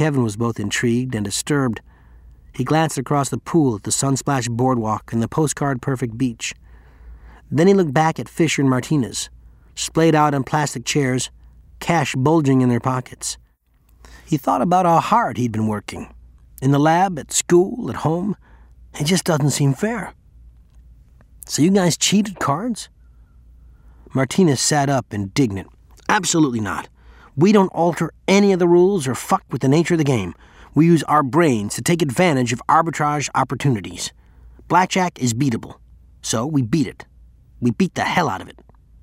Kevin was both intrigued and disturbed. He glanced across the pool at the sun-splashed boardwalk and the postcard-perfect beach. Then he looked back at Fisher and Martinez, splayed out on plastic chairs, cash bulging in their pockets. He thought about how hard he'd been working. In the lab, at school, at home. It just doesn't seem fair. So you guys cheated cards? Martinez sat up, indignant. Absolutely not. We don't alter any of the rules or fuck with the nature of the game. We use our brains to take advantage of arbitrage opportunities. Blackjack is beatable. So we beat it. We beat the hell out of it.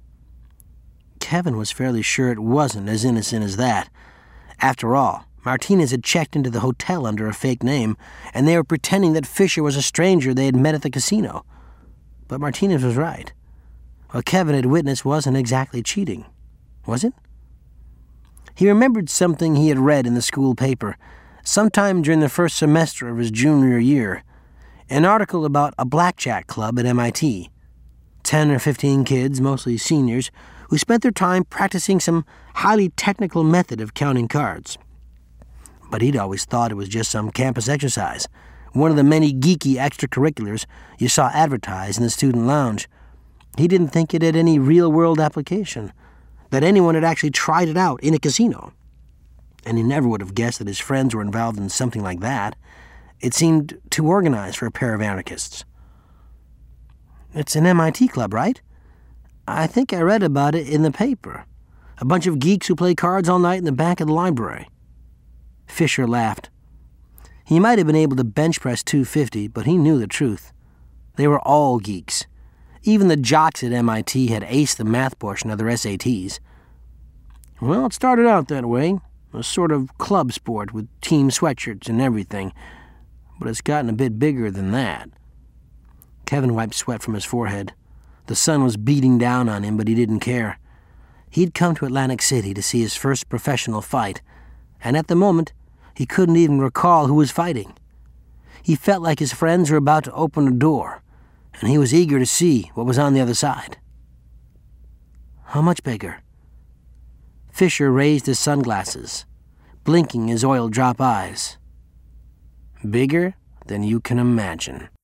Kevin was fairly sure it wasn't as innocent as that. After all, Martinez had checked into the hotel under a fake name, and they were pretending that Fisher was a stranger they had met at the casino. But Martinez was right. What Kevin had witnessed wasn't exactly cheating, was it? He remembered something he had read in the school paper, sometime during the first semester of his junior year, an article about a blackjack club at MIT. 10 or 15 kids, mostly seniors, who spent their time practicing some highly technical method of counting cards. But he'd always thought it was just some campus exercise, one of the many geeky extracurriculars you saw advertised in the student lounge. He didn't think it had any real-world application, that anyone had actually tried it out in a casino. And he never would have guessed that his friends were involved in something like that. It seemed too organized for a pair of anarchists. It's an MIT club, right? I think I read about it in the paper. A bunch of geeks who play cards all night in the back of the library. Fisher laughed. He might have been able to bench press 250, but he knew the truth. They were all geeks. Even the jocks at MIT had aced the math portion of their SATs. Well, it started out that way, a sort of club sport with team sweatshirts and everything, but it's gotten a bit bigger than that. Kevin wiped sweat from his forehead. The sun was beating down on him, but he didn't care. He'd come to Atlantic City to see his first professional fight, and at the moment, he couldn't even recall who was fighting. He felt like his friends were about to open a door, and he was eager to see what was on the other side. How much bigger? Fisher raised his sunglasses, blinking his oil-drop eyes. Bigger than you can imagine.